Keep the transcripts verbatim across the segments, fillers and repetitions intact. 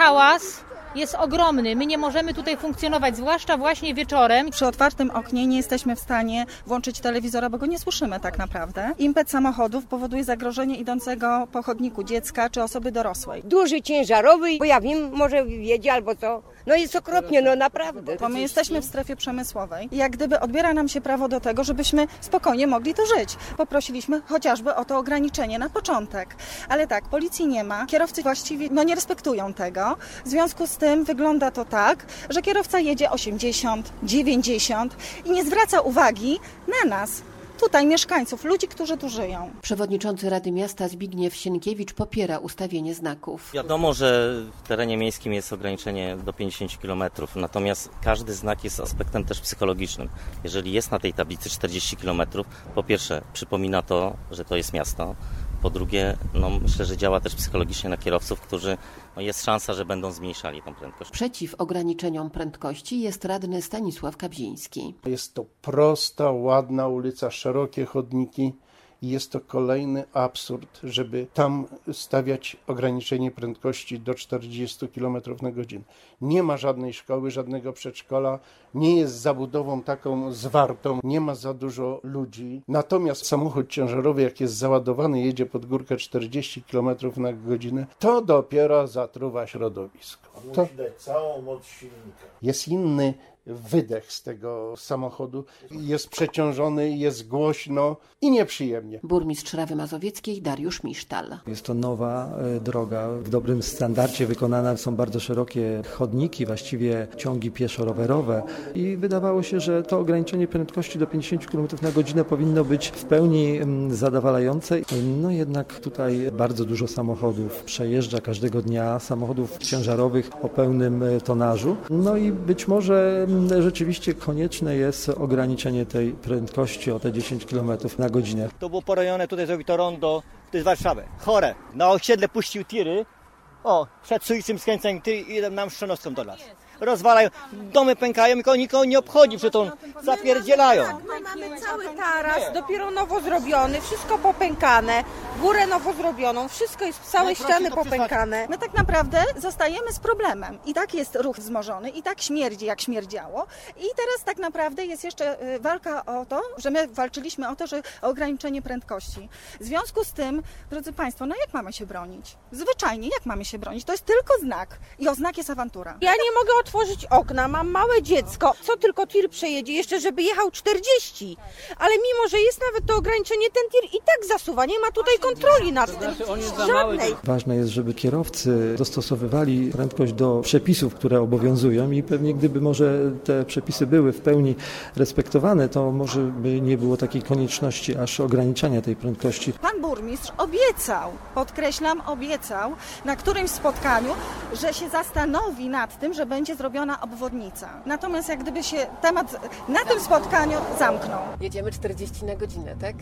hałas jest ogromny. My nie możemy tutaj funkcjonować, zwłaszcza właśnie wieczorem. Przy otwartym oknie nie jesteśmy w stanie włączyć telewizora, bo go nie słyszymy tak naprawdę. Impet samochodów powoduje zagrożenie idącego po chodniku dziecka czy osoby dorosłej. Duży, ciężarowy, bo ja wiem, może wiedzie albo co. No jest okropnie, no naprawdę. Bo my jesteśmy w strefie przemysłowej i jak gdyby odbiera nam się prawo do tego, żebyśmy spokojnie mogli tu żyć. Poprosiliśmy chociażby o to ograniczenie na początek. Ale tak, policji nie ma, kierowcy właściwie no, nie respektują tego. W związku z tym wygląda to tak, że kierowca jedzie osiemdziesiąt, dziewięćdziesiąt i nie zwraca uwagi na nas. Tutaj mieszkańców, ludzi, którzy tu żyją. Przewodniczący Rady Miasta Zbigniew Sienkiewicz popiera ustawienie znaków. Wiadomo, że w terenie miejskim jest ograniczenie do pięćdziesiąt kilometrów, natomiast każdy znak jest aspektem też psychologicznym. Jeżeli jest na tej tablicy czterdzieści kilometrów, po pierwsze przypomina to, że to jest miasto, po drugie no, myślę, że działa też psychologicznie na kierowców, którzy no, jest szansa, że będą zmniejszali tą prędkość. Przeciw ograniczeniom prędkości jest radny Stanisław Kabziński. Jest to prosta, ładna ulica, szerokie chodniki i jest to kolejny absurd, żeby tam stawiać ograniczenie prędkości do czterdziestu kilometrów na godzinę. Nie ma żadnej szkoły, żadnego przedszkola, nie jest zabudową taką zwartą, nie ma za dużo ludzi. Natomiast samochód ciężarowy, jak jest załadowany, jedzie pod górkę czterdzieści kilometrów na godzinę, to dopiero zatruwa środowisko. Musi to dać całą moc silnika. Jest inny wydech z tego samochodu, jest przeciążony, jest głośno i nieprzyjemnie. Burmistrz Rawy Mazowieckiej Dariusz Misztal. Jest to nowa droga, w dobrym standardzie wykonane są bardzo szerokie chodniki, właściwie ciągi pieszo-rowerowe i wydawało się, że to ograniczenie prędkości do pięćdziesiąt kilometrów na godzinę powinno być w pełni zadowalające. No jednak tutaj bardzo dużo samochodów przejeżdża każdego dnia, samochodów ciężarowych o pełnym tonażu. No i być może rzeczywiście konieczne jest ograniczenie tej prędkości o te dziesięć kilometrów na godzinę. To było porojone, tutaj zrobić to rondo, to jest Warszawa. Chore. Na osiedle puścił tiry, o, przed suicym skręceniem ty i nam Szczonowską do nas. Rozwalają, domy pękają, nikogo, nikogo nie obchodzi, przy tą zapierdzielają. My mamy cały taras, dopiero nowo zrobiony, wszystko popękane, górę nowo zrobioną, wszystko jest, całe ściany popękane. My tak naprawdę zostajemy z problemem. I tak jest ruch wzmożony, i tak śmierdzi, jak śmierdziało. I teraz tak naprawdę jest jeszcze walka o to, że my walczyliśmy o to, że o ograniczenie prędkości. W związku z tym, drodzy Państwo, no jak mamy się bronić? Zwyczajnie, jak mamy się bronić? To jest tylko znak. I o znak jest awantura. Ja nie mogę otworzyć okna, mam małe dziecko, co tylko tir przejedzie, jeszcze żeby jechał czterdzieści, ale mimo, że jest nawet to ograniczenie, ten tir i tak zasuwa, nie ma tutaj kontroli nad tym, żadnej. Ważne jest, żeby kierowcy dostosowywali prędkość do przepisów, które obowiązują i pewnie gdyby może te przepisy były w pełni respektowane, to może by nie było takiej konieczności aż ograniczania tej prędkości. Pan burmistrz obiecał, podkreślam, obiecał na którymś spotkaniu, że się zastanowi nad tym, że będzie zrobiona obwodnica. Natomiast jak gdyby się temat na tym spotkaniu zamknął. Jedziemy czterdzieści na godzinę, tak?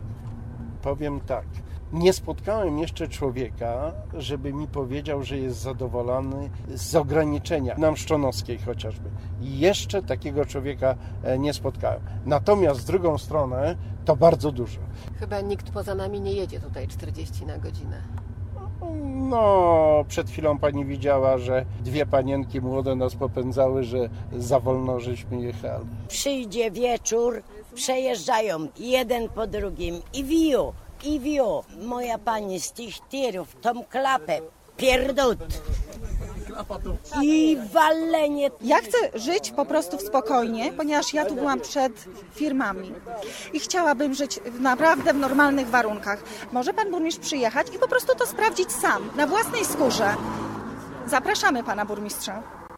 Powiem tak, nie spotkałem jeszcze człowieka, żeby mi powiedział, że jest zadowolony z ograniczenia na Mszczonowskiej chociażby. Jeszcze takiego człowieka nie spotkałem. Natomiast z drugą stronę to bardzo dużo. Chyba nikt poza nami nie jedzie tutaj czterdzieści na godzinę. No, przed chwilą pani widziała, że dwie panienki młode nas popędzały, że za wolno żeśmy jechali. Przyjdzie wieczór, przejeżdżają jeden po drugim i wiu, i wiu. Moja pani z tych tirów, tą klapę, pierdut. I walenie. Ja chcę żyć po prostu spokojnie, ponieważ ja tu byłam przed firmami i chciałabym żyć naprawdę w normalnych warunkach. Może pan burmistrz przyjechać i po prostu to sprawdzić sam, na własnej skórze. Zapraszamy pana burmistrza.